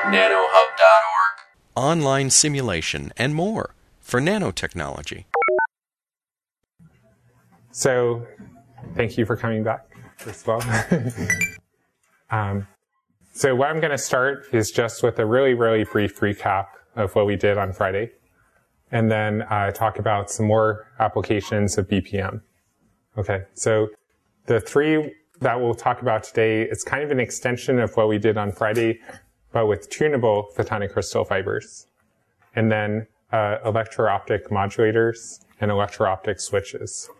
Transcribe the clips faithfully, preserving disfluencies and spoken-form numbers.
nanohub dot org. Online simulation and more for nanotechnology. So, thank you for coming back, first of all. um, so what I'm going to start is just with a really, really brief recap of what we did on Friday, and then uh, talk about some more applications of B P M. Okay, so the three that we'll talk about today is kind of an extension of what we did on Friday, but with tunable photonic crystal fibers. And then uh, electro-optic modulators and electro-optic switches.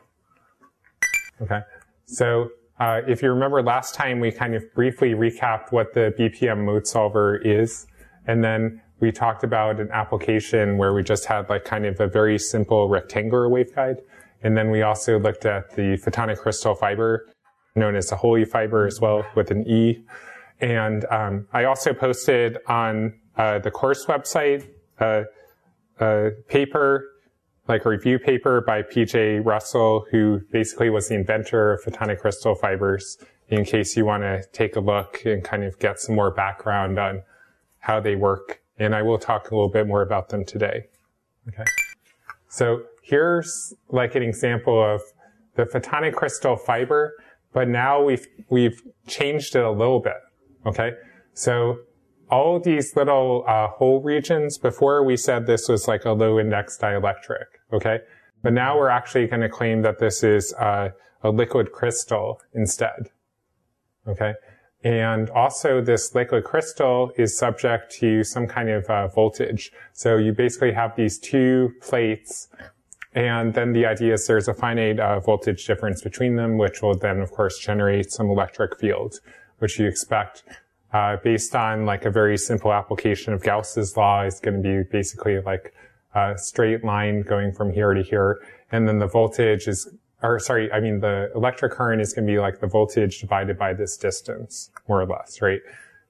Okay, so uh, if you remember last time, we kind of briefly recapped what the B P M mode solver is, and then we talked about an application where we just had like kind of a very simple rectangular waveguide, and then we also looked at the photonic crystal fiber, known as the holy fiber as well, with an E. And um, I also posted on uh, the course website uh, a paper, like a review paper by P J Russell, who basically was the inventor of photonic crystal fibers, in case you want to take a look and kind of get some more background on how they work. And I will talk a little bit more about them today. Okay. So here's like an example of the photonic crystal fiber, but now we've, we've changed it a little bit. Okay. So all of these little uh, hole regions, before we said this was like a low index dielectric. Okay. But now we're actually going to claim that this is uh, a liquid crystal instead. Okay. And also this liquid crystal is subject to some kind of uh, voltage. So you basically have these two plates, and then the idea is there's a finite uh, voltage difference between them, which will then, of course, generate some electric field, which you expect uh, based on like a very simple application of Gauss's law is going to be basically like a straight line going from here to here. And then the voltage is, or sorry, I mean the electric current is going to be like the voltage divided by this distance, more or less, right?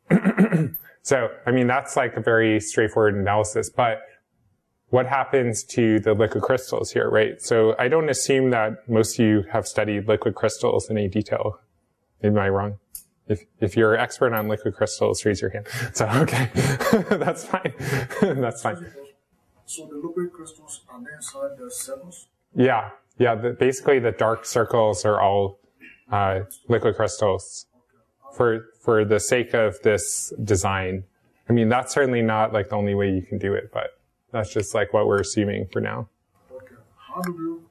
So, I mean, that's like a very straightforward analysis, but what happens to the liquid crystals here, right? So I don't assume that most of you have studied liquid crystals in any detail. Am I wrong? If, if you're an expert on liquid crystals, raise your hand. So, okay. That's fine. That's fine. So the liquid crystals are inside the circles? Yeah. Yeah. The, basically, the dark circles are all uh, liquid crystals for, for the sake of this design. I mean, that's certainly not like the only way you can do it, but that's just like what we're assuming for now. Okay. How do you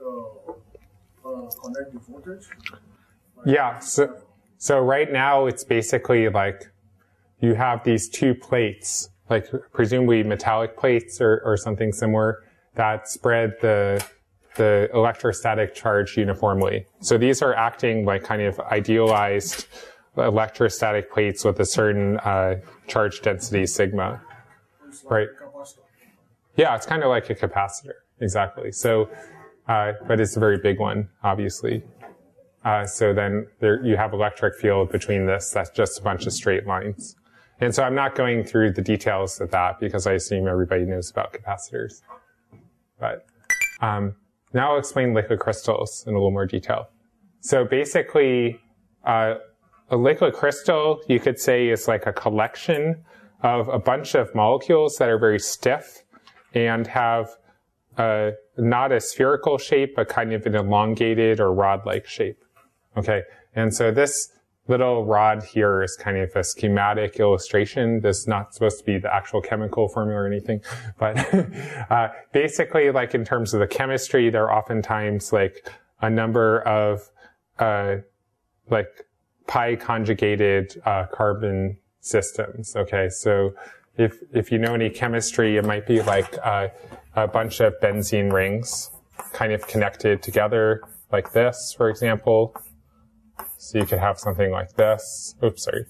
uh, uh, connect the voltage? Like yeah. So, so right now it's basically like you have these two plates, like presumably metallic plates or, or something similar, that spread the the electrostatic charge uniformly. So these are acting like kind of idealized electrostatic plates with a certain uh, charge density sigma, like right? Yeah, it's kind of like a capacitor, exactly. So, uh, but it's a very big one, obviously. Uh, so then there, you have electric field between this. That's just a bunch of straight lines. And so I'm not going through the details of that because I assume everybody knows about capacitors. But um, now I'll explain liquid crystals in a little more detail. So basically, uh, a liquid crystal, you could say, is like a collection of a bunch of molecules that are very stiff and have uh, not a spherical shape, but kind of an elongated or rod-like shape. Okay, and so this little rod here is kind of a schematic illustration. This is not supposed to be the actual chemical formula or anything, but uh, basically, like in terms of the chemistry, there are oftentimes like a number of uh, like pi conjugated uh, carbon systems. Okay, so if if you know any chemistry, it might be like uh, a bunch of benzene rings kind of connected together like this, for example. So you could have something like this. Oops, sorry.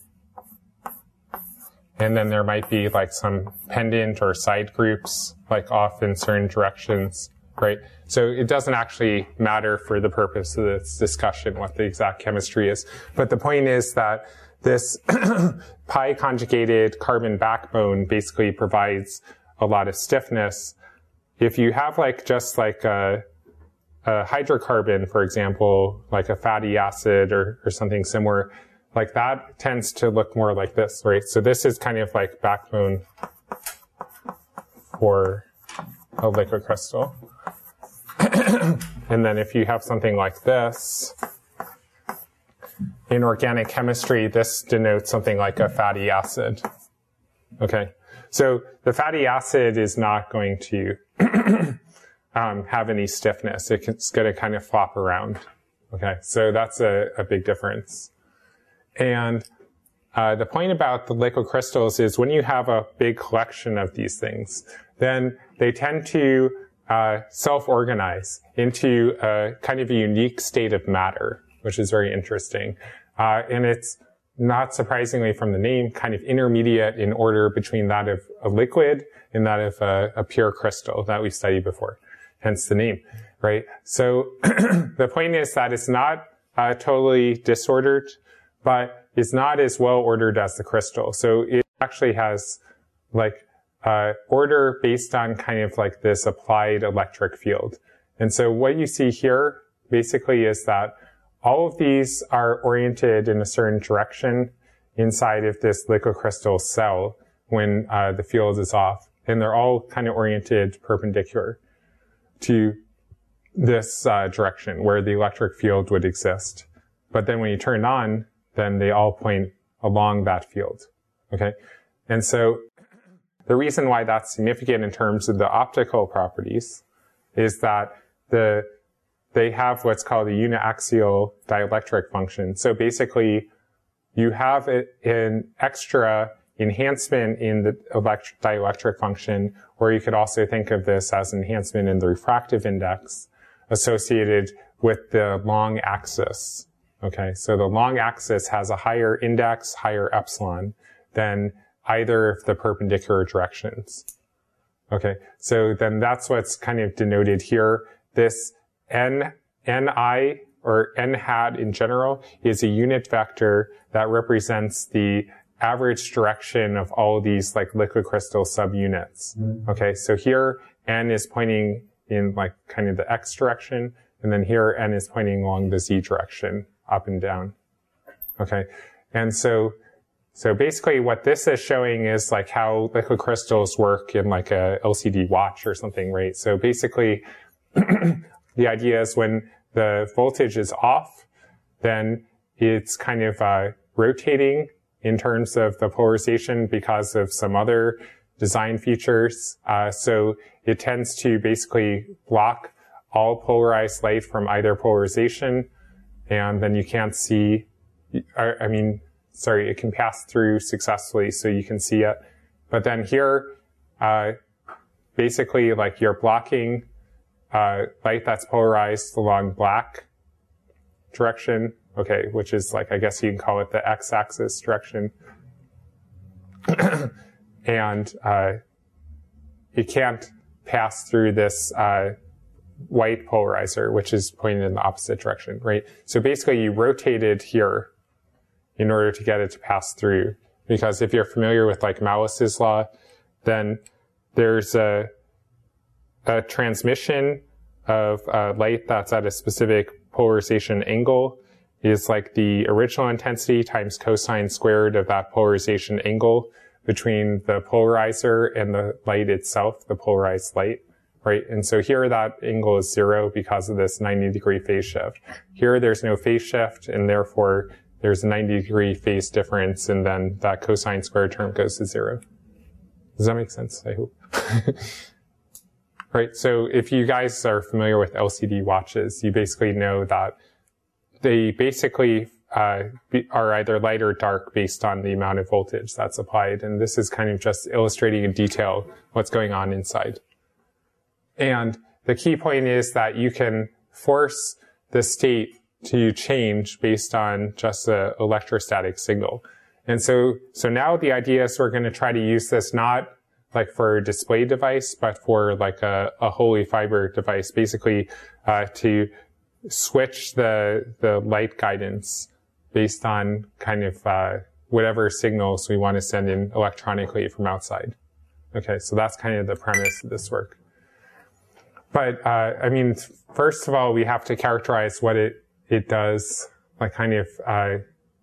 And then there might be like some pendant or side groups, like off in certain directions, right? So it doesn't actually matter for the purpose of this discussion what the exact chemistry is. But the point is that this pi conjugated carbon backbone basically provides a lot of stiffness. If you have like just like a a hydrocarbon, for example, like a fatty acid or, or something similar, like that tends to look more like this, right? So this is kind of like backbone for a liquid crystal. And then if you have something like this, in organic chemistry, this denotes something like a fatty acid. Okay, so the fatty acid is not going to um, have any stiffness. It's going to kind of flop around. Okay, so that's a, a big difference. And uh, the point about the liquid crystals is when you have a big collection of these things, then they tend to uh, self-organize into a kind of a unique state of matter, which is very interesting. Uh, and it's not surprisingly from the name, kind of intermediate in order between that of a liquid and that of a, a pure crystal that we studied before, hence the name, right? So the point is that it's not uh, totally disordered, but it's not as well ordered as the crystal. So it actually has like uh, order based on kind of like this applied electric field. And so what you see here basically is that all of these are oriented in a certain direction inside of this liquid crystal cell when uh, the field is off. And they're all kind of oriented perpendicular to this uh, direction where the electric field would exist. But then when you turn it on, then they all point along that field. Okay? And so the reason why that's significant in terms of the optical properties is that the they have what's called a uniaxial dielectric function. So basically, you have an extra enhancement in the electric dielectric function, or you could also think of this as enhancement in the refractive index associated with the long axis. Okay, so the long axis has a higher index, higher epsilon than either of the perpendicular directions. Okay, so then that's what's kind of denoted here. This N, Ni, or N hat in general, is a unit vector that represents the average direction of all these like liquid crystal subunits. Mm-hmm. Okay, so here N is pointing in like kind of the X direction, and then here N is pointing along the Z direction, up and down. Okay, and so so basically what this is showing is like how liquid crystals work in like a L C D watch or something, right? So basically the idea is when the voltage is off, then it's kind of uh, rotating in terms of the polarization because of some other design features. Uh, so it tends to basically block all polarized light from either polarization, and then you can't see, I mean, sorry, it can pass through successfully so you can see it. But then here, uh, basically like you're blocking Uh, light that's polarized along black direction, okay, which is like, I guess you can call it the x-axis direction. And uh, it can't pass through this uh, white polarizer, which is pointed in the opposite direction, right? So basically you rotate it here in order to get it to pass through. Because if you're familiar with like Malus's law, then there's a a transmission of uh, light that's at a specific polarization angle is like the original intensity times cosine squared of that polarization angle between the polarizer and the light itself, the polarized light, right? And so here that angle is zero because of this ninety degree phase shift. Here there's no phase shift, and therefore there's a ninety degree phase difference, and then that cosine squared term goes to zero. Does that make sense? I hope. Right, so if you guys are familiar with L C D watches, you basically know that they basically uh, be, are either light or dark based on the amount of voltage that's applied. And this is kind of just illustrating in detail what's going on inside. And the key point is that you can force the state to change based on just the electrostatic signal. And so, so now the idea is we're going to try to use this not like for a display device, but for like a, a Holy Fiber device, basically uh, to switch the the light guidance based on kind of uh, whatever signals we want to send in electronically from outside. Okay, so that's kind of the premise of this work. But uh, I mean, first of all, we have to characterize what it it does, like kind of uh,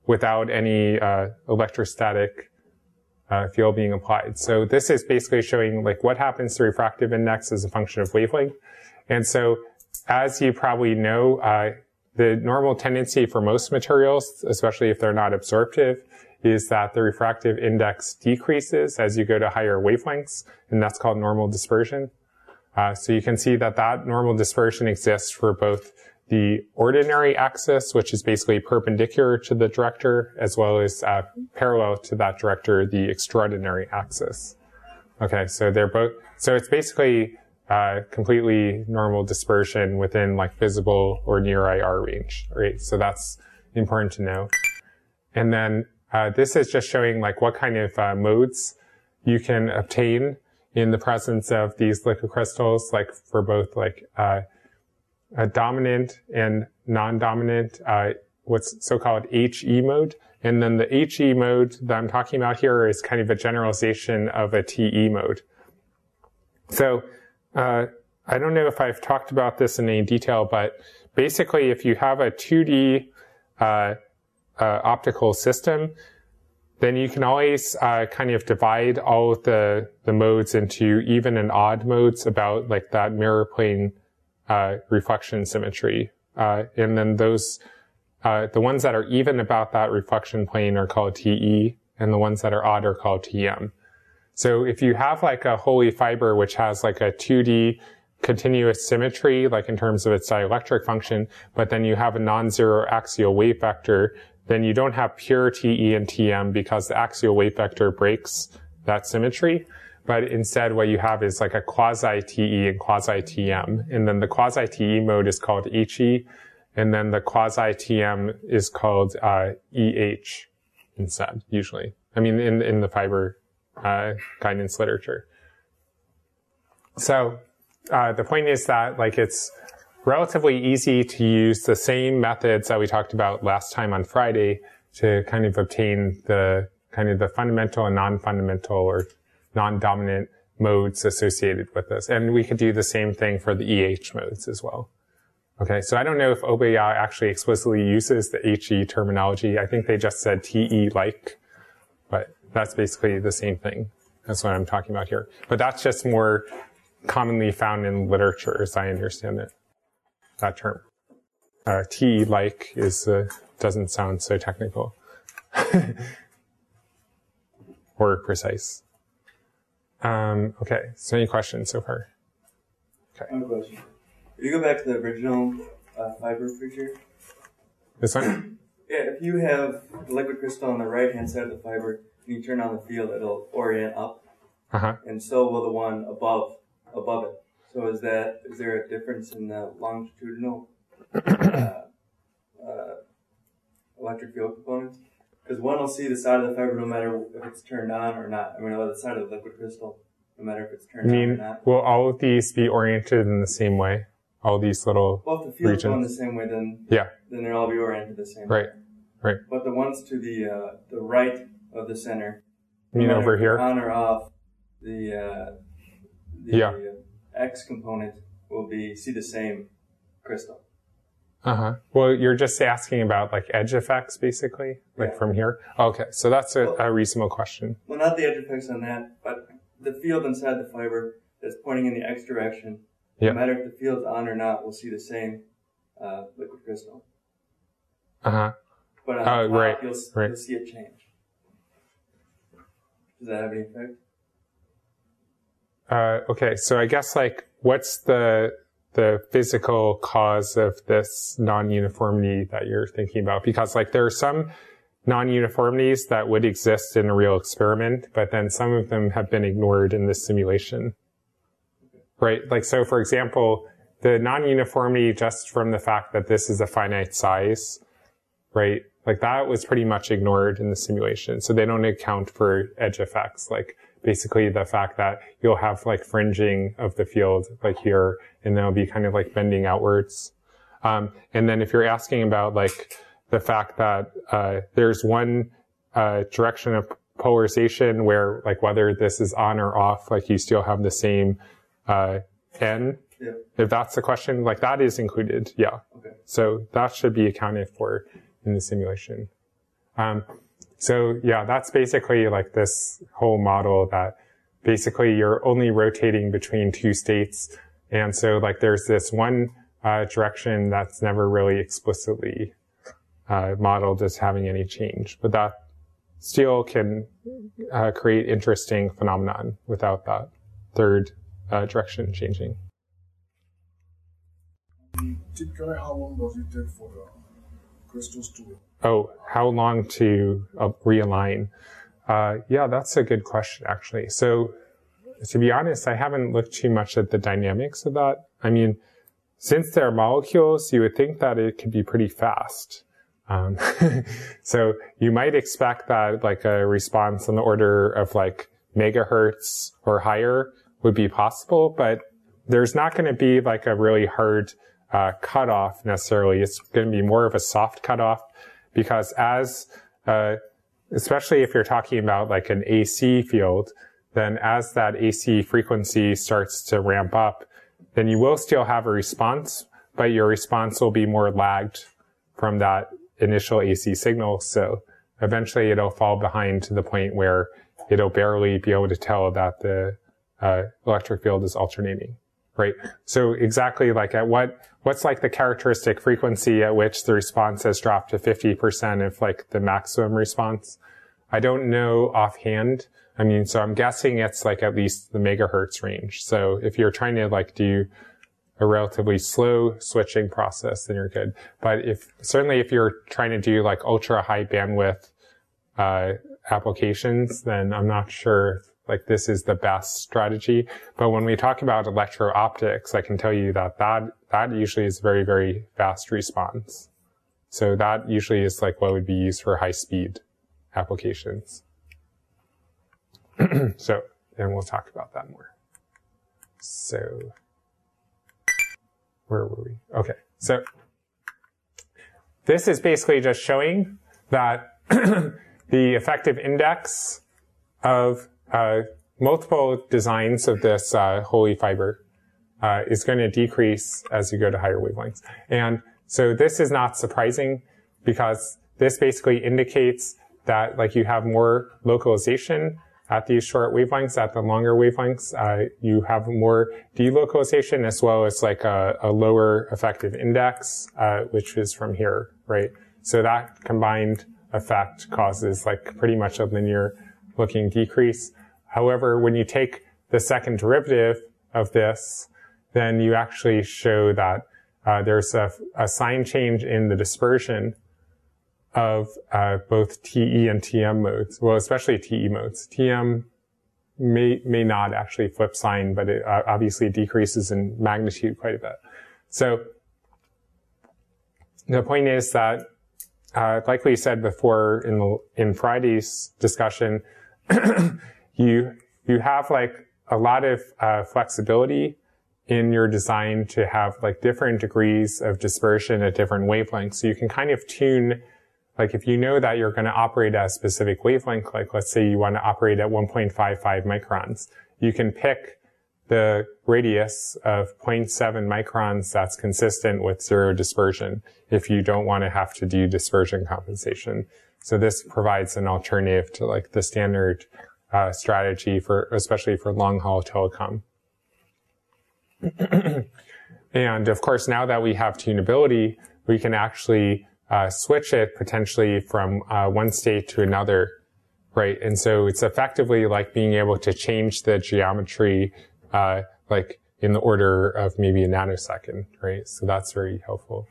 without any uh, electrostatic uh, field being applied. So this is basically showing like what happens to refractive index as a function of wavelength. And so as you probably know, uh, the normal tendency for most materials, especially if they're not absorptive, is that the refractive index decreases as you go to higher wavelengths, and that's called normal dispersion. Uh, so you can see that that normal dispersion exists for both the ordinary axis, which is basically perpendicular to the director, as well as uh, parallel to that director, the extraordinary axis. Okay, so they're both, so it's basically uh, completely normal dispersion within like visible or near I R range, right? So that's important to know. And then uh, this is just showing like what kind of uh, modes you can obtain in the presence of these liquid crystals, like for both like uh, a dominant and non-dominant, uh, what's so-called H E mode. And then the H E mode that I'm talking about here is kind of a generalization of a T E mode. So uh, I don't know if I've talked about this in any detail, but basically if you have a two D uh, uh, optical system, then you can always uh, kind of divide all of the, the modes into even and odd modes about like that mirror plane uh, reflection symmetry. Uh, and then those, uh, the ones that are even about that reflection plane are called T E, and the ones that are odd are called T M. So if you have like a Holy fiber which has like a two D continuous symmetry, like in terms of its dielectric function, but then you have a non-zero axial wave vector, then you don't have pure T E and T M because the axial wave vector breaks that symmetry. But instead what you have is like a quasi-T E and quasi-T M. And then the quasi-T E mode is called H E. And then the quasi-T M is called uh, E H instead, usually. I mean, in, in the fiber uh, guidance literature. So uh, the point is that like it's relatively easy to use the same methods that we talked about last time on Friday to kind of obtain the kind of the fundamental and non-fundamental or non-dominant modes associated with this. And we could do the same thing for the E H modes as well. Okay, so I don't know if Obeya actually explicitly uses the H E terminology. I think they just said T E-like, but that's basically the same thing. That's what I'm talking about here. But that's just more commonly found in literature, as I understand it, that term. Uh, T E-like is, uh, doesn't sound so technical or precise. Um, okay, so any questions so far? Okay. I have a question. If you go back to the original uh, fiber picture. This one? Yeah, if you have the liquid crystal on the right-hand side of the fiber, and you turn on the field, it'll orient up. Uh-huh. And so will the one above above it. So is that is there a difference in the longitudinal uh, uh, electric field components? Because one will see the side of the fiber no matter if it's turned on or not. I mean, the side of the liquid crystal, no matter if it's turned I mean, on or not. will all of these be oriented in the same way? All these little Well, if the field's regions? going the same way, then Yeah. then they'll all be oriented the same Right. way. Right. But the ones to the uh, the right of the center, You mean no matter over if here? on or off, the uh, the Yeah. uh, X component will be see the same crystal. Uh-huh. Well, you're just asking about like edge effects, basically, like Yeah. from here? Okay, so that's a, Well- a reasonable question. Well, not the edge effects on that, but the field inside the fiber that's pointing in the X direction. Yeah. No matter if the field's on or not, we'll see the same uh, liquid crystal. Uh-huh. But on Oh, the top, right, you'll, right. you'll see it change. Does that have any effect? Uh, okay, so I guess like what's the the physical cause of this non-uniformity that you're thinking about? Because like there are some non-uniformities that would exist in a real experiment, but then some of them have been ignored in this simulation. Right? Like so for example, the non-uniformity just from the fact that this is a finite size, right? Like that was pretty much ignored in the simulation. So they don't account for edge effects, like basically the fact that you'll have like fringing of the field like here, and they'll be kind of like bending outwards. Um, and then if you're asking about like the fact that uh, there's one uh, direction of polarization where like whether this is on or off, like you still have the same uh, N. Yeah. If that's the question, like that is included, yeah. Okay. So that should be accounted for in the simulation. Um, so yeah, that's basically like this whole model that basically you're only rotating between two states. And so like there's this one uh, direction that's never really explicitly uh, modeled as having any change, but that still can uh, create interesting phenomenon without that third uh, direction changing. Typically, how long does it take for the crystals to? Oh, how long to uh, realign? Uh, yeah, that's a good question, actually. So, to be honest, I haven't looked too much at the dynamics of that. I mean, since they're molecules, you would think that it could be pretty fast. Um, so you might expect that like a response on the order of like megahertz or higher would be possible, but there's not going to be like a really hard uh, cutoff necessarily. It's going to be more of a soft cutoff because as, uh, especially if you're talking about like an A C field, then as that A C frequency starts to ramp up, then you will still have a response, but your response will be more lagged from that initial A C signal. So eventually it'll fall behind to the point where it'll barely be able to tell that the uh, electric field is alternating, right? So exactly like at what, what's like the characteristic frequency at which the response has dropped to fifty percent of like the maximum response? I don't know offhand. I mean, so I'm guessing it's like at least the megahertz range. So if you're trying to like do a relatively slow switching process, then you're good. But if, certainly if you're trying to do like ultra high bandwidth, uh, applications, then I'm not sure if, like this is the best strategy. But when we talk about electro-optics, I can tell you that that, that usually is very, very fast response. So that usually is like what would be used for high speed applications. So, and we'll talk about that more. So, where were we? Okay, so this is basically just showing that the effective index of uh, multiple designs of this uh, holy fiber uh, is going to decrease as you go to higher wavelengths. And so this is not surprising because this basically indicates that like you have more localization at these short wavelengths. At the longer wavelengths, uh, you have more delocalization as well as like a, a lower effective index, uh, which is from here, right? So that combined effect causes like pretty much a linear looking decrease. However, when you take the second derivative of this, then you actually show that uh, there's a, a sign change in the dispersion of uh, both T E and T M modes, well, especially T E modes. T M may may not actually flip sign, but it uh, obviously decreases in magnitude quite a bit. So the point is that, uh, like we said before in the, in Friday's discussion, you you have like a lot of uh, flexibility in your design to have like different degrees of dispersion at different wavelengths. So you can kind of tune. Like if you know that you're going to operate at a specific wavelength, like let's say you want to operate at one point five five microns, you can pick the radius of zero point seven microns that's consistent with zero dispersion if you don't want to have to do dispersion compensation. So this provides an alternative to like the standard uh, strategy for, especially for long haul telecom. And of course, now that we have tunability, we can actually Uh, switch it potentially from uh, one state to another, right? And so it's effectively like being able to change the geometry, uh, like in the order of maybe a nanosecond, right? So that's very helpful.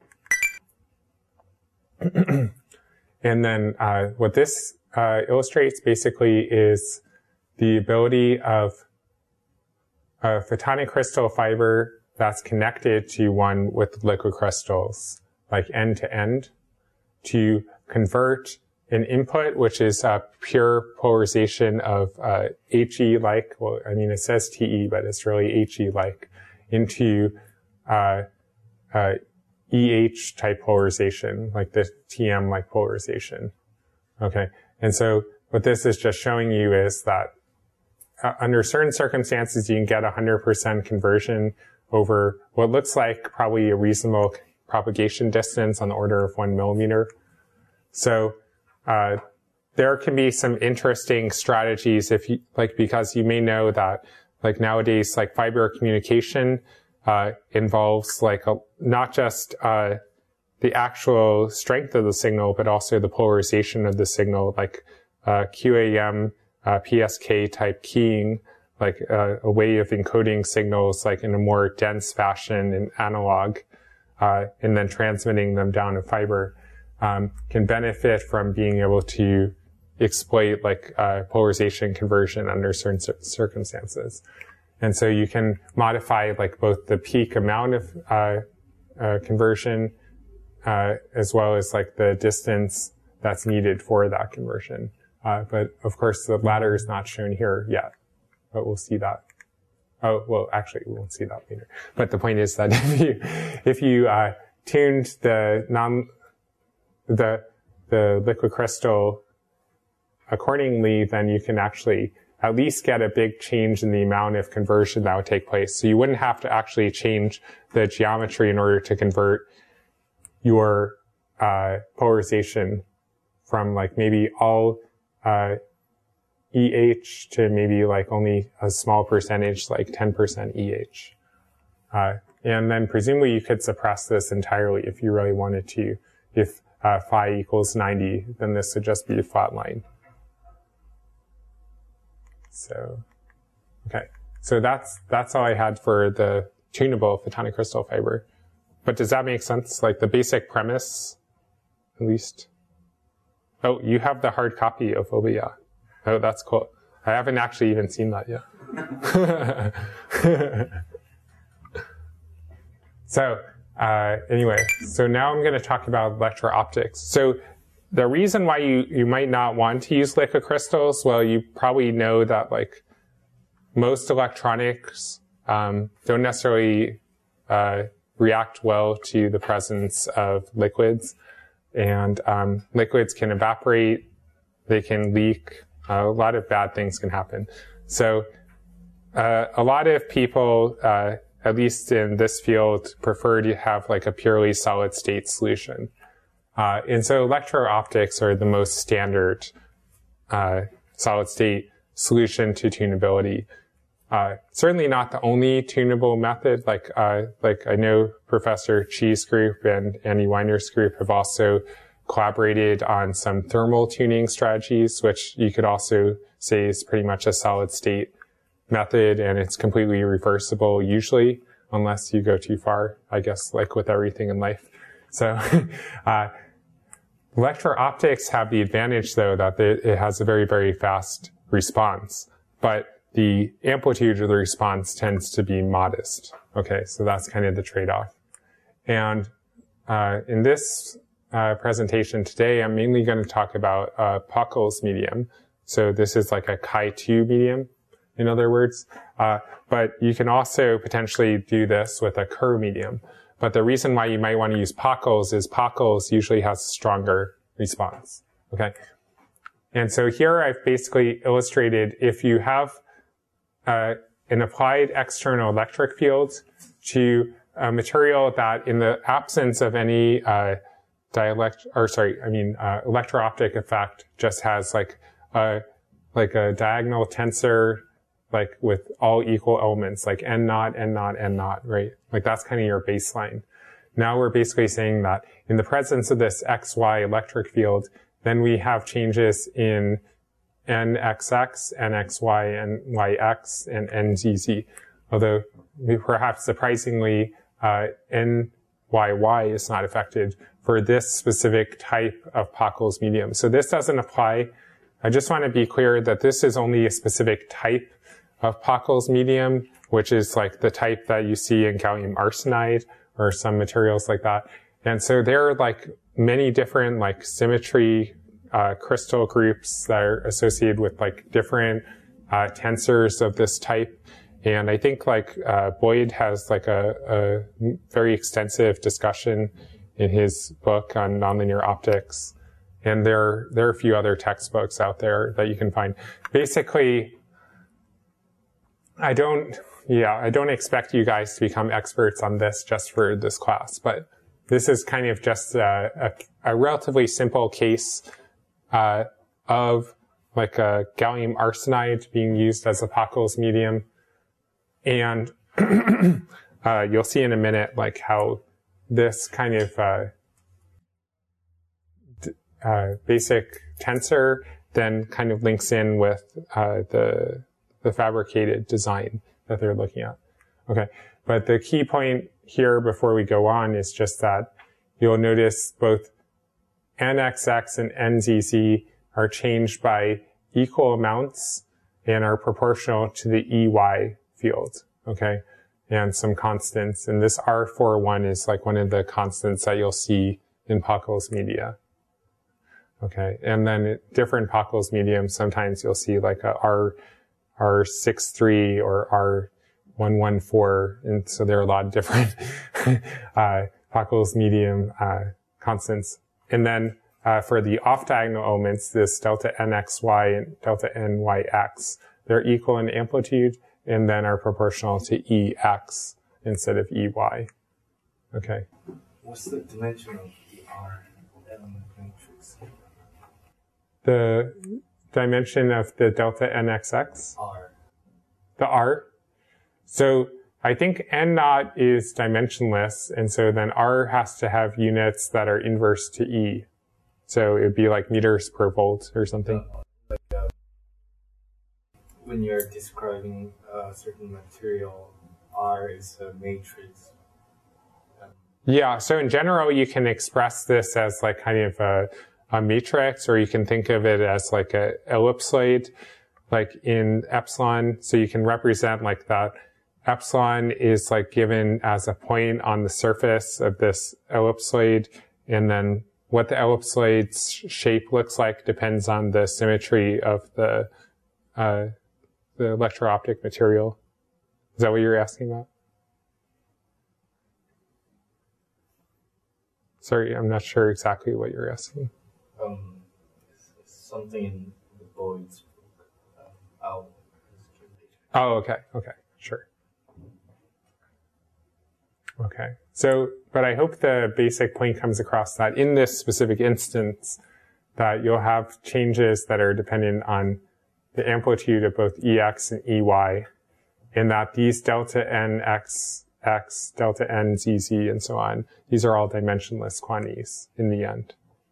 And then uh, what this uh, illustrates basically is the ability of a photonic crystal fiber that's connected to one with liquid crystals, like end to end, to convert an input, which is a pure polarization of uh, He-like, well, I mean, it says T E, but it's really He-like, into uh, uh, E H-type polarization, like the T M-like polarization. Okay, and so what this is just showing you is that uh, under certain circumstances, you can get one hundred percent conversion over what looks like probably a reasonable propagation distance on the order of one millimeter. So uh, there can be some interesting strategies if you, like, because you may know that, like, nowadays, like, fiber communication, uh, involves, like, a, not just, uh, the actual strength of the signal, but also the polarization of the signal, like, uh, Q A M, uh, P S K type keying, like, uh, a way of encoding signals, like, in a more dense fashion in analog, uh, and then transmitting them down to fiber, um, can benefit from being able to exploit, like, uh, polarization conversion under certain cir- circumstances. And so you can modify, like, both the peak amount of, uh, uh, conversion, uh, as well as, like, the distance that's needed for that conversion. Uh, but of course the latter is not shown here yet, but we'll see that. Oh, well, actually we won't see that later. But the point is that if you, if you, uh, tuned the non, the, the liquid crystal accordingly, then you can actually at least get a big change in the amount of conversion that would take place. So you wouldn't have to actually change the geometry in order to convert your uh, polarization from, like, maybe all uh, E H to maybe, like, only a small percentage, like ten percent E H. Uh, and then presumably you could suppress this entirely if you really wanted to. If uh, phi equals ninety, then this would just be a flat line. So, okay. So that's, that's all I had for the tunable photonic crystal fiber. But does that make sense? Like, the basic premise, at least? Oh, you have the hard copy of O B I A. Oh, that's cool. I haven't actually even seen that yet. So, uh, anyway, so now I'm going to talk about electro-optics. So, the reason why you, you might not want to use liquid crystals, well, you probably know that, like, most electronics um, don't necessarily uh, react well to the presence of liquids. And um, liquids can evaporate, they can leak, uh, a lot of bad things can happen. So uh, a lot of people, uh, at least in this field, prefer to have, like, a purely solid state solution. Uh, and so electro-optics are the most standard uh, solid-state solution to tunability. Uh, certainly not the only tunable method. Like, uh, like I know Professor Chi's group and Andy Weiner's group have also collaborated on some thermal tuning strategies, which you could also say is pretty much a solid-state method, and it's completely reversible usually, unless you go too far, I guess, like with everything in life. So, uh, electro-optics have the advantage, though, that it has a very, very fast response, but the amplitude of the response tends to be modest. Okay, so that's kind of the trade-off. And uh, in this uh, presentation today, I'm mainly going to talk about uh, Pockels medium. So this is like a Chi two medium, in other words. Uh, but you can also potentially do this with a Kerr medium. But the reason why you might want to use Pockels is Pockels usually has a stronger response. Okay? And so here I've basically illustrated if you have uh, an applied external electric field to a material that, in the absence of any uh, dielect or sorry, I mean uh, electro-optic effect, just has like a like a diagonal tensor, like with all equal elements, like n naught, n naught, n naught, right? Like that's kind of your baseline. Now we're basically saying that in the presence of this X Y electric field, then we have changes in N X X, N X Y, N Y X, and N Z Z. Although perhaps surprisingly, uh, N Y Y is not affected for this specific type of Pockels medium. So this doesn't apply. I just want to be clear that this is only a specific type of Pockels medium, which is like the type that you see in gallium arsenide or some materials like that. And so there are like many different like symmetry uh, crystal groups that are associated with like different uh, tensors of this type. And I think like uh, Boyd has like a, a very extensive discussion in his book on nonlinear optics. And there, there are a few other textbooks out there that you can find. Basically, I don't, yeah, I don't expect you guys to become experts on this just for this class, but this is kind of just a, a, a relatively simple case uh, of like a gallium arsenide being used as a Pockels medium. And uh, you'll see in a minute like how this kind of uh, uh, basic tensor then kind of links in with uh, the the fabricated design that they're looking at. Okay, but the key point here before we go on is just that you'll notice both N X X and N Z Z are changed by equal amounts and are proportional to the E Y field, okay, and some constants. And this R forty-one is like one of the constants that you'll see in Pockels media. Okay, and then different Pockels mediums, sometimes you'll see like a R, R sixty-three or R one fourteen, and so there are a lot of different uh, Pockels medium uh, constants. And then uh, for the off-diagonal elements, this delta N X Y and delta N Y X, they're equal in amplitude and then are proportional to E X instead of E Y. Okay. What's the dimension of the R element matrix? The dimension of the delta N X X? R. The R? So I think N naught is dimensionless, and so then R has to have units that are inverse to E. So it would be like meters per volt or something. Uh, like, uh, when you're describing a certain material, R is a matrix. Um, yeah, so in general, you can express this as like kind of a, a matrix, or you can think of it as like a ellipsoid, like in epsilon. So you can represent like that. Epsilon is like given as a point on the surface of this ellipsoid, and then what the ellipsoid's shape looks like depends on the symmetry of the uh, the electro-optic material. Is that what you're asking about? Sorry, I'm not sure exactly what you're asking. Um, something in the Boyd's book. Um, I'll oh, okay, okay, sure. Okay, so, but I hope the basic point comes across that in this specific instance, that you'll have changes that are dependent on the amplitude of both E X and E Y, and that these delta N X X, delta N Z Z, and so on, these are all dimensionless quantities in the end.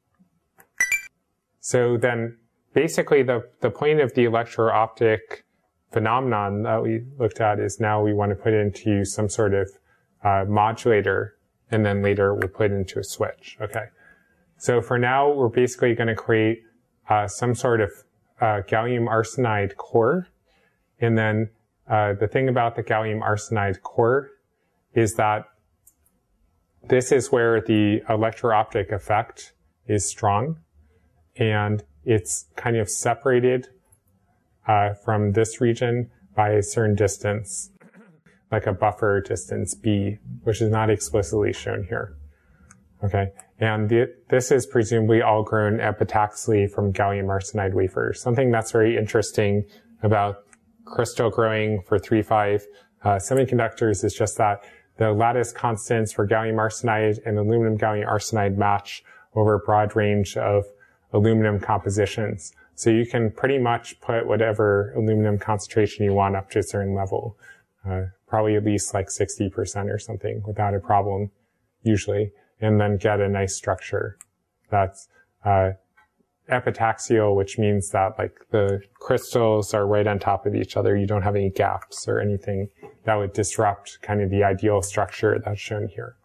So then, basically, the, the point of the electro-optic phenomenon that we looked at is now we want to put into some sort of Uh, modulator, and then later we'll put it into a switch. Okay. So for now, we're basically going to create uh, some sort of uh, gallium arsenide core. And then uh, the thing about the gallium arsenide core is that this is where the electro-optic effect is strong, and it's kind of separated uh, from this region by a certain distance, like a buffer distance B, which is not explicitly shown here. Okay, and the, this is presumably all grown epitaxially from gallium arsenide wafers. Something that's very interesting about crystal growing for three five uh, semiconductors is just that the lattice constants for gallium arsenide and aluminum gallium arsenide match over a broad range of aluminum compositions. So you can pretty much put whatever aluminum concentration you want up to a certain level. Uh, probably at least like sixty percent or something without a problem, usually, and then get a nice structure that's uh, epitaxial, which means that like the crystals are right on top of each other. You don't have any gaps or anything that would disrupt kind of the ideal structure that's shown here.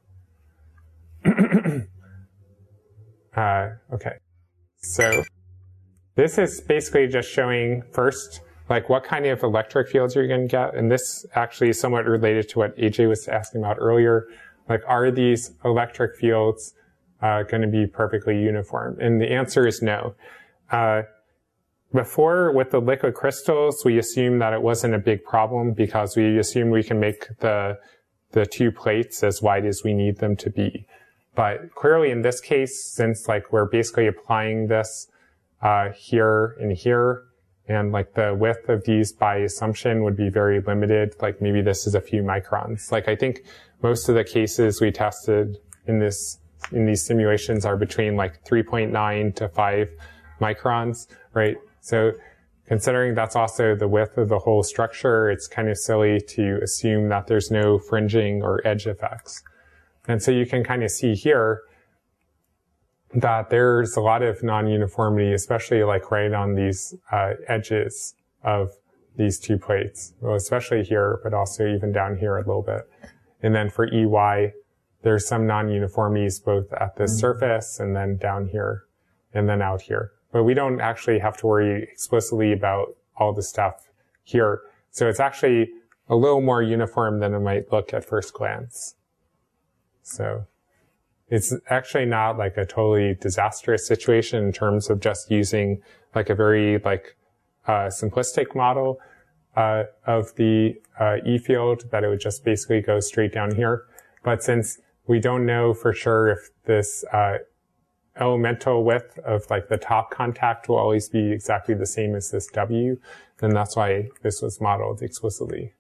uh, okay, so this is basically just showing first like what kind of electric fields you're going to get. And this actually is somewhat related to what A J was asking about earlier. Like, are these electric fields uh, going to be perfectly uniform? And the answer is no. Uh, before, with the liquid crystals, we assumed that it wasn't a big problem because we assumed we can make the, the two plates as wide as we need them to be. But clearly in this case, since like we're basically applying this uh, here and here, and like the width of these by assumption would be very limited. Like maybe this is a few microns. Like I think most of the cases we tested in this, in these simulations are between like three point nine to five microns, right? So considering that's also the width of the whole structure, it's kind of silly to assume that there's no fringing or edge effects. And so you can kind of see here that there's a lot of non-uniformity, especially like right on these uh, edges of these two plates. Well, especially here, but also even down here a little bit. And then for E Y, there's some non-uniformities both at the surface and then down here and then out here. But we don't actually have to worry explicitly about all the stuff here. So it's actually a little more uniform than it might look at first glance. So it's actually not like a totally disastrous situation in terms of just using like a very like uh, simplistic model uh, of the uh, E field, that it would just basically go straight down here. But since we don't know for sure if this uh, elemental width of like the top contact will always be exactly the same as this W, then that's why this was modeled explicitly.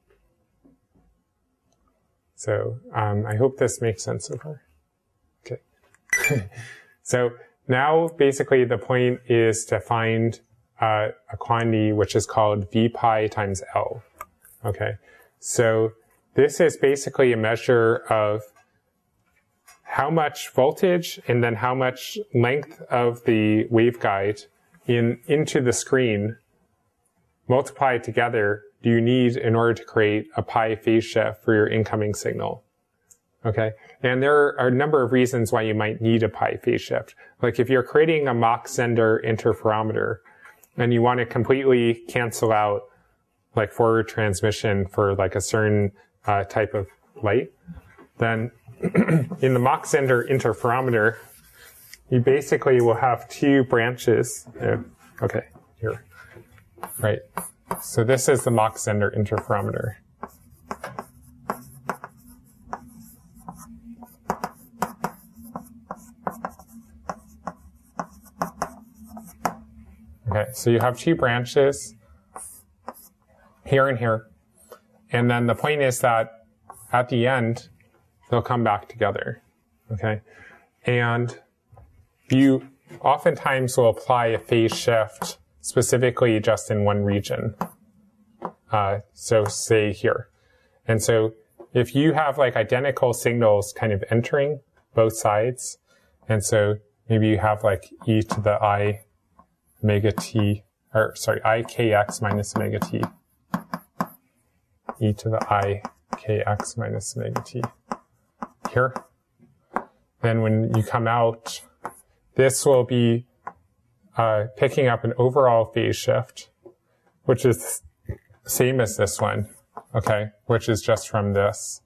So um, I hope this makes sense so far. Okay. So now basically the point is to find uh, a quantity which is called V pi times L. Okay. So this is basically a measure of how much voltage and then how much length of the waveguide in into the screen multiplied together do you need in order to create a pi phase shift for your incoming signal. Okay, and there are a number of reasons why you might need a pi phase shift. Like if you're creating a Mach-Zehnder interferometer and you want to completely cancel out like forward transmission for like a certain uh, type of light, then in the Mach-Zehnder interferometer, you basically will have two branches. Here. Okay, here. Right. So this is the Mach-Zehnder interferometer. Okay, so you have two branches here and here. And then the point is that at the end, they'll come back together, okay? And you oftentimes will apply a phase shift specifically just in one region. Uh, so say here. And so if you have like identical signals kind of entering both sides, and so maybe you have like e to the I omega t, or sorry, I kx minus omega t, e to the I kx minus omega t. Here, then when you come out, this will be uh, picking up an overall phase shift, which is the same as this one, okay, which is just from this.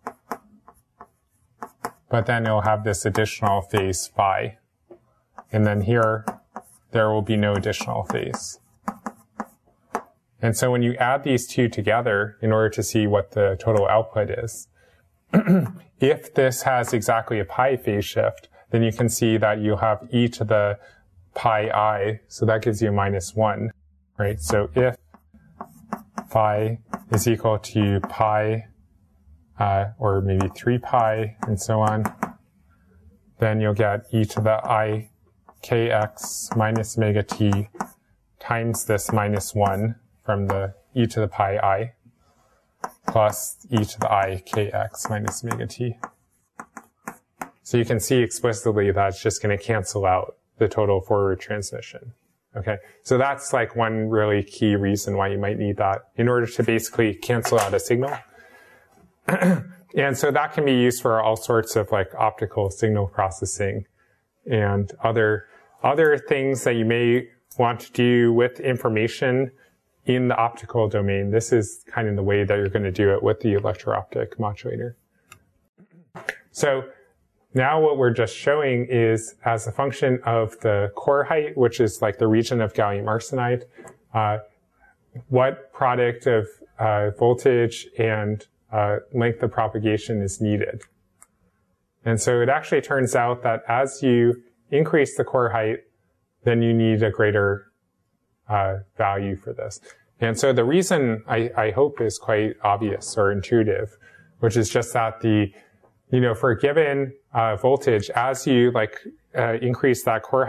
But then it'll have this additional phase phi. And then here, there will be no additional phase. And so when you add these two together in order to see what the total output is, if this has exactly a pi phase shift, then you can see that you have e to the pi I, so that gives you minus one, right? So if phi is equal to pi, uh, or maybe three pi, and so on, then you'll get e to the I kx minus omega t times this minus one from the e to the pi I, plus e to the I kx minus omega t. So you can see explicitly that it's just going to cancel out the total forward transmission. Okay, so that's like one really key reason why you might need that in order to basically cancel out a signal. And so that can be used for all sorts of like optical signal processing and other other things that you may want to do with information in the optical domain. This is kind of the way that you're going to do it with the electro-optic modulator. So now what we're just showing is as a function of the core height, which is like the region of gallium arsenide, uh, what product of uh, voltage and uh, length of propagation is needed. And so it actually turns out that as you increase the core height, then you need a greater uh, value for this. And so the reason I, I hope is quite obvious or intuitive, which is just that the, you know, for a given uh, voltage, as you like uh, increase that core height,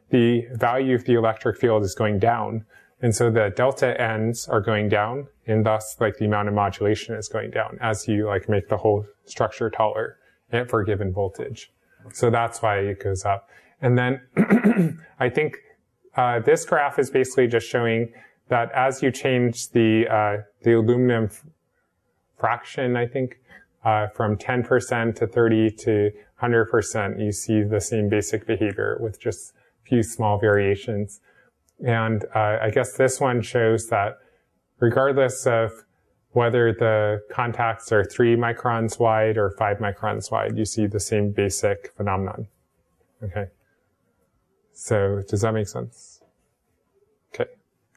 the value of the electric field is going down. And so the delta ends are going down, and thus like the amount of modulation is going down as you like make the whole structure taller for a given voltage. So that's why it goes up. And then I think uh, this graph is basically just showing that as you change the uh, the aluminum f- fraction, I think, uh, from ten percent to thirty to one hundred percent, you see the same basic behavior with just a few small variations. And uh, I guess this one shows that regardless of whether the contacts are three microns wide or five microns wide, you see the same basic phenomenon. Okay. So does that make sense? Okay.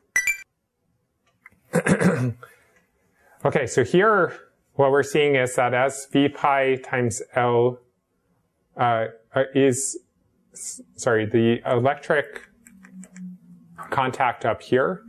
Okay, so here what we're seeing is that as V pi times L uh, is, sorry, the electric contact up here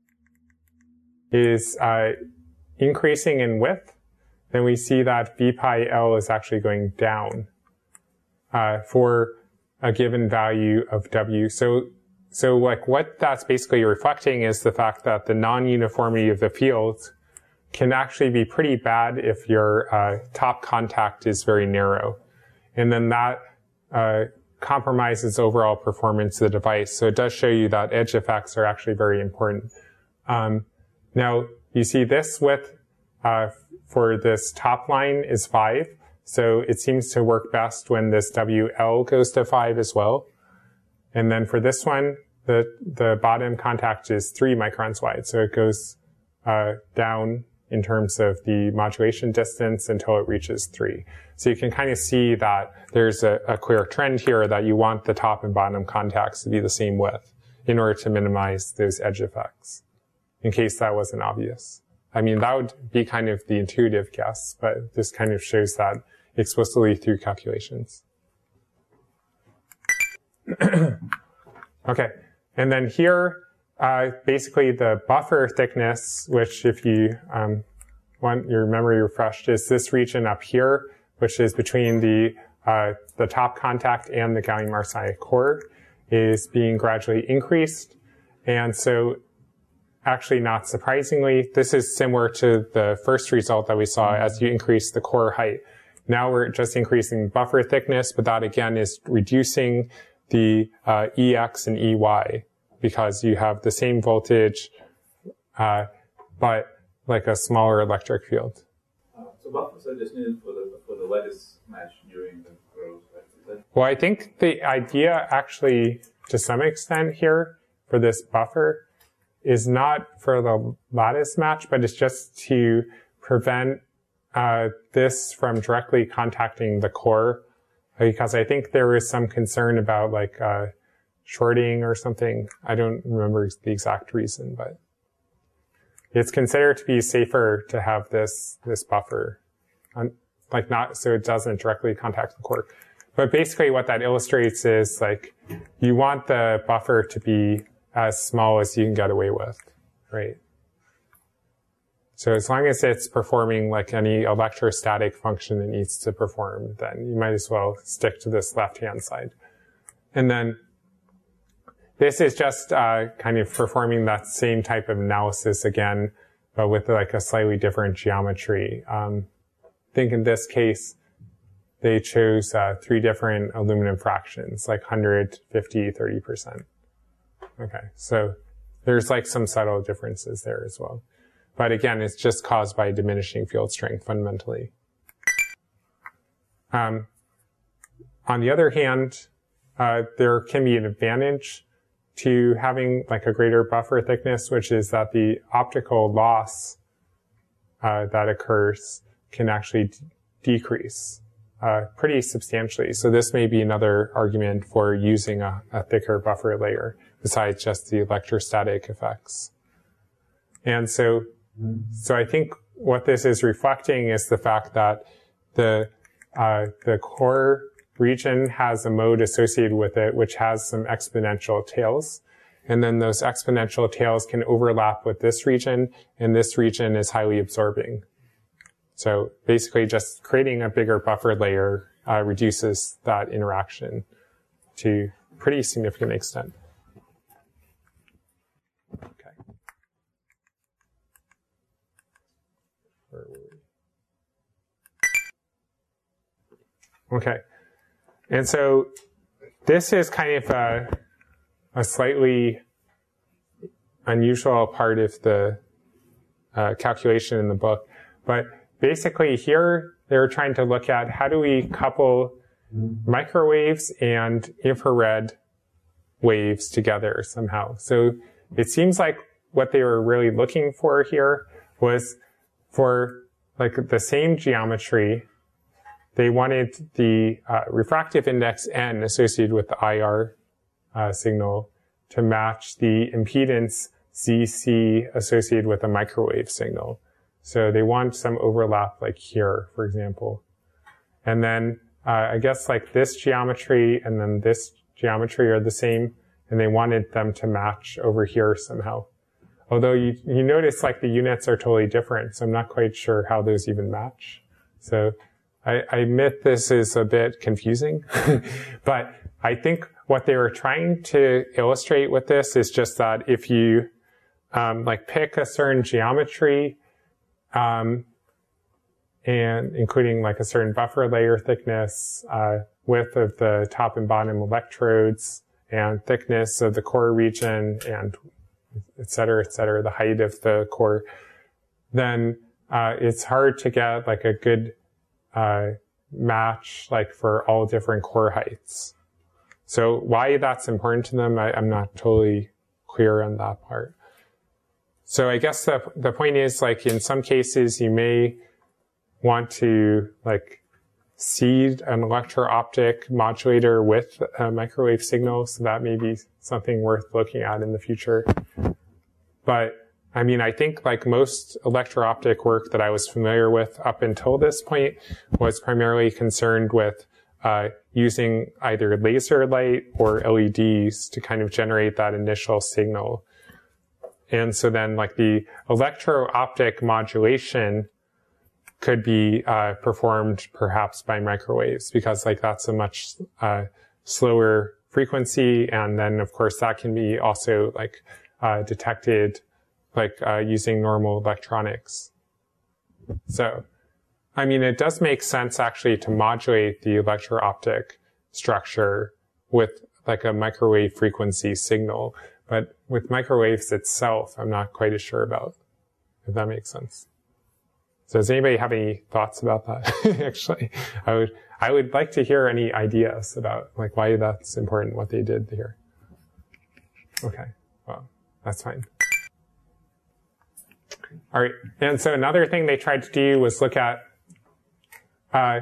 is uh, increasing in width, then we see that V pi L is actually going down uh, for a given value of W. So, so like what that's basically reflecting is the fact that the non-uniformity of the field can actually be pretty bad if your uh, top contact is very narrow. And then that uh, compromises overall performance of the device. So it does show you that edge effects are actually very important. Um, now, you see this width uh, for this top line is five. So it seems to work best when this W L goes to five as well. And then for this one, the, the bottom contact is three microns wide. So it goes uh, down in terms of the modulation distance until it reaches three. So you can kind of see that there's a, a clear trend here that you want the top and bottom contacts to be the same width in order to minimize those edge effects, in case that wasn't obvious. I mean, that would be kind of the intuitive guess, but this kind of shows that explicitly through calculations. Okay, and then here, uh, basically the buffer thickness, which if you um, want your memory refreshed, is this region up here, which is between the uh, the top contact and the gallium arsenide core, is being gradually increased. And so actually, not surprisingly, this is similar to the first result that we saw as you increase the core height. Now we're just increasing buffer thickness, but that again is reducing the uh, E X and E Y because you have the same voltage, uh, but like a smaller electric field. Uh, so buffers are just needed for the for the lattice match during the growth, right? Well, I think the idea actually, to some extent here, for this buffer is not for the lattice match, but it's just to prevent uh, this from directly contacting the core, because I think there was some concern about like uh, shorting or something. I don't remember the exact reason, but it's considered to be safer to have this this buffer, on, like not so it doesn't directly contact the core. But basically, what that illustrates is like you want the buffer to be as small as you can get away with, right? So as long as it's performing like any electrostatic function it needs to perform, then you might as well stick to this left-hand side. And then this is just uh, kind of performing that same type of analysis again, but with like a slightly different geometry. Um, I think in this case, they chose uh, three different aluminum fractions, like one hundred, fifty, thirty percent. Okay, so there's like some subtle differences there as well. But again, it's just caused by diminishing field strength fundamentally. Um, on the other hand, uh, there can be an advantage to having like a greater buffer thickness, which is that the optical loss uh, that occurs can actually d- decrease uh, pretty substantially. So this may be another argument for using a, a thicker buffer layer besides just the electrostatic effects. And so, so I think what this is reflecting is the fact that the uh, the core region has a mode associated with it, which has some exponential tails. And then those exponential tails can overlap with this region, and this region is highly absorbing. So basically just creating a bigger buffer layer uh, reduces that interaction to pretty significant extent. Okay. Where were we? Okay. And so this is kind of a, a slightly unusual part of the uh, calculation in the book. But basically here they're trying to look at how do we couple microwaves and infrared waves together somehow. So it seems like what they were really looking for here was for like the same geometry. They wanted the uh, refractive index N associated with the I R uh, signal to match the impedance Z C associated with a microwave signal. So they want some overlap like here, for example. And then uh, I guess like this geometry and then this geometry are the same, and they wanted them to match over here somehow. Although you, you notice like the units are totally different, so I'm not quite sure how those even match. So I, I admit this is a bit confusing, but I think what they were trying to illustrate with this is just that if you um, like pick a certain geometry, um, and including like a certain buffer layer thickness, uh, width of the top and bottom electrodes, and thickness of the core region, and et cetera, et cetera, the height of the core, then uh, it's hard to get like a good uh, match like for all different core heights. So why that's important to them, I, I'm not totally clear on that part. So I guess the, the point is like in some cases you may want to like seed an electro-optic modulator with a microwave signal, so that may be something worth looking at in the future. But I mean, I think like most electro-optic work that I was familiar with up until this point was primarily concerned with uh, using either laser light or L E Ds to kind of generate that initial signal. And so then like the electro-optic modulation could be uh, performed perhaps by microwaves, because like that's a much uh, slower frequency, and then of course that can be also like uh, detected like uh, using normal electronics. So, I mean, it does make sense actually to modulate the electro-optic structure with like a microwave frequency signal, but with microwaves itself, I'm not quite as sure about, if that makes sense. So does anybody have any thoughts about that? Actually, I would, I would like to hear any ideas about like why that's important, what they did here. Okay, well, that's fine. All right, and so another thing they tried to do was look at uh,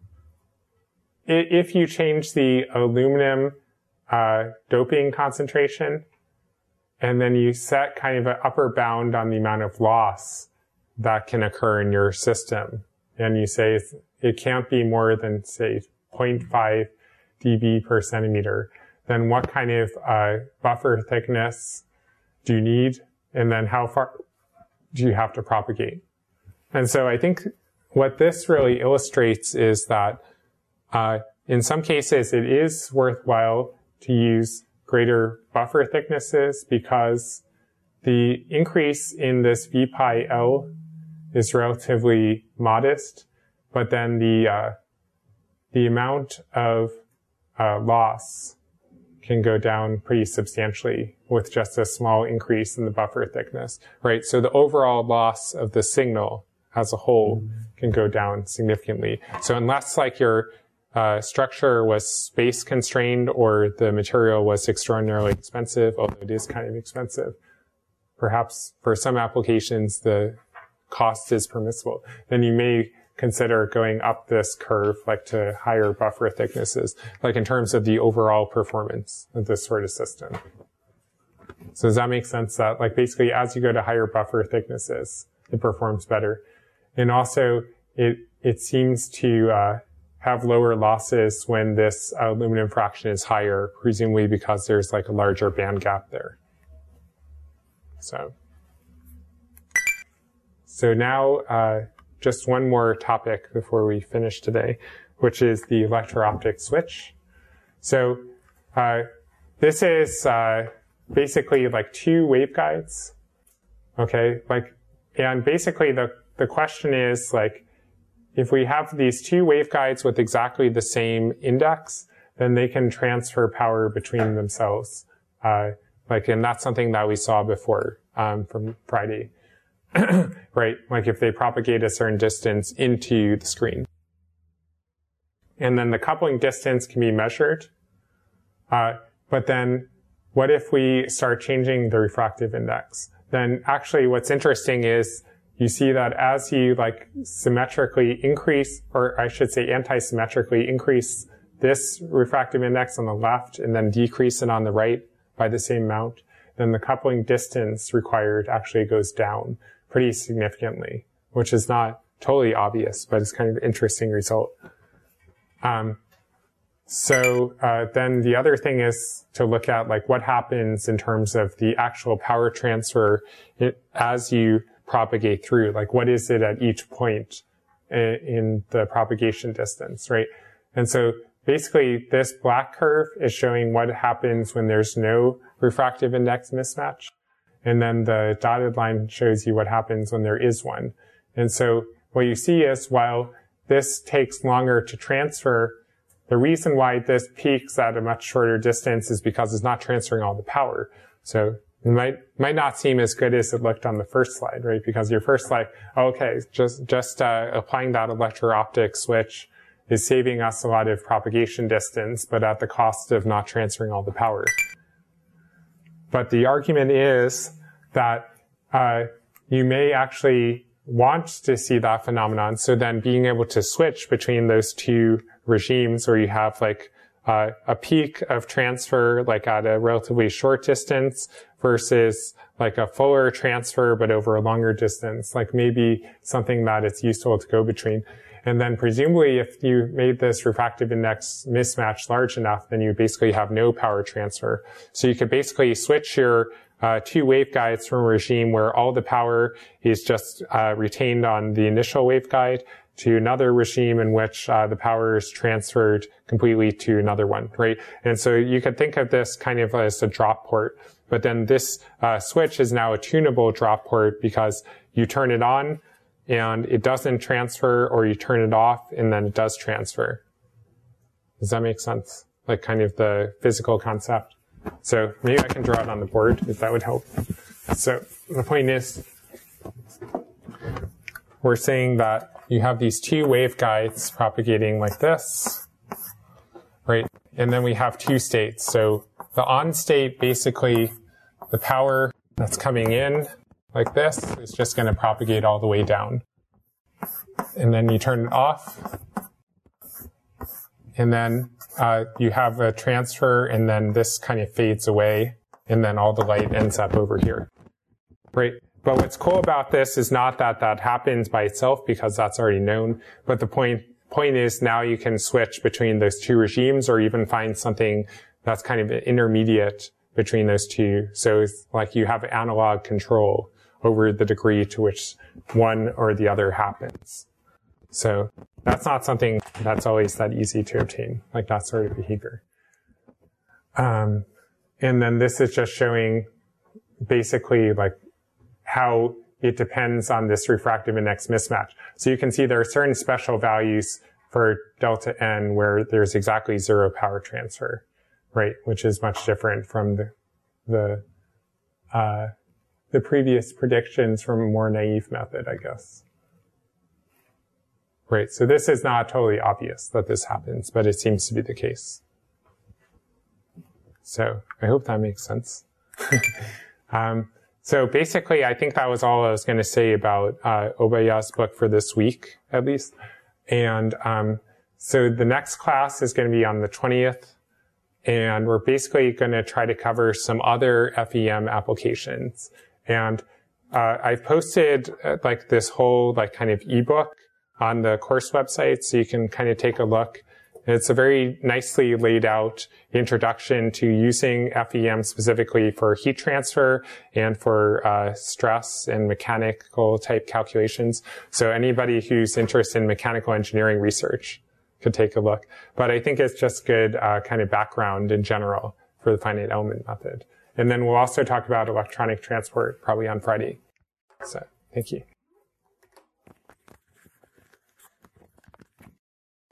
if you change the aluminum uh, doping concentration, and then you set kind of an upper bound on the amount of loss that can occur in your system, and you say it can't be more than, say, zero point five d B per centimeter, then what kind of uh, buffer thickness do you need, and then how far do you have to propagate? And so I think what this really illustrates is that uh, in some cases it is worthwhile to use greater buffer thicknesses, because the increase in this V pi L is relatively modest, but then the uh, the amount of uh, loss can go down pretty substantially with just a small increase in the buffer thickness, right? So the overall loss of the signal as a whole can go down significantly. So unless like your uh, structure was space constrained or the material was extraordinarily expensive, although it is kind of expensive, perhaps for some applications the cost is permissible, then you may consider going up this curve like to higher buffer thicknesses, like in terms of the overall performance of this sort of system. So does that make sense that like basically as you go to higher buffer thicknesses, it performs better? And also it, it seems to uh, have lower losses when this uh, aluminum fraction is higher, presumably because there's like a larger band gap there. So. So now, uh, just one more topic before we finish today, which is the electro-optic switch. So, uh, this is uh, basically like two waveguides. Okay, like, and basically the, the question is like, if we have these two waveguides with exactly the same index, then they can transfer power between themselves. Uh, like, and that's something that we saw before, um, from Friday. Right? Like if they propagate a certain distance into the screen. And then the coupling distance can be measured. Uh, but then what if we start changing the refractive index? Then actually what's interesting is you see that as you like symmetrically increase, or I should say anti-symmetrically increase this refractive index on the left and then decrease it on the right by the same amount, then the coupling distance required actually goes down pretty significantly, which is not totally obvious, but it's kind of an interesting result. Um, So uh, then the other thing is to look at like what happens in terms of the actual power transfer as you propagate through. Like what is it at each point in the propagation distance, right? And so basically this black curve is showing what happens when there's no refractive index mismatch. And then the dotted line shows you what happens when there is one. And so what you see is while this takes longer to transfer, the reason why this peaks at a much shorter distance is because it's not transferring all the power. So it might, might not seem as good as it looked on the first slide, right? Because your first slide, okay, just, just, uh, applying that electro-optic switch is saving us a lot of propagation distance, but at the cost of not transferring all the power. But the argument is that, uh, you may actually want to see that phenomenon. So then being able to switch between those two regimes where you have like uh, a peak of transfer like at a relatively short distance versus like a fuller transfer but over a longer distance, like maybe something that it's useful to go between. And then presumably if you made this refractive index mismatch large enough, then you basically have no power transfer. So you could basically switch your uh, two waveguides from a regime where all the power is just uh, retained on the initial waveguide to another regime in which uh, the power is transferred completely to another one, right? And so you could think of this kind of as a drop port, but then this uh, switch is now a tunable drop port because you turn it on and it doesn't transfer, or you turn it off and then it does transfer. Does that make sense? Like kind of the physical concept. So maybe I can draw it on the board if that would help. So the point is, we're saying that you have these two waveguides propagating like this, right? And then we have two states. So the on state, basically the power that's coming in like this is just going to propagate all the way down. And then you turn it off. And then uh, you have a transfer, and then this kind of fades away, and then all the light ends up over here, right? But what's cool about this is not that that happens by itself, because that's already known. But the point point is now you can switch between those two regimes, or even find something that's kind of intermediate between those two. So it's like you have analog control over the degree to which one or the other happens. So that's not something that's always that easy to obtain, like that sort of behavior. Um, and then this is just showing basically like how it depends on this refractive index mismatch. So you can see there are certain special values for delta n where there's exactly zero power transfer, right? Which is much different from the, the, uh, the previous predictions from a more naive method, I guess. Right, so this is not totally obvious that this happens, but it seems to be the case. So I hope that makes sense. um, so basically, I think that was all I was going to say about uh, Obaya's book for this week, at least. And um, so the next class is going to be on the twentieth, and we're basically going to try to cover some other F E M applications. And uh, I've posted uh, like this whole like kind of ebook on the course website, so you can kind of take a look. It's a very nicely laid out introduction to using F E M specifically for heat transfer and for uh, stress and mechanical type calculations. So anybody who's interested in mechanical engineering research could take a look. But I think it's just good uh, kind of background in general for the finite element method. And then we'll also talk about electronic transport probably on Friday. So thank you.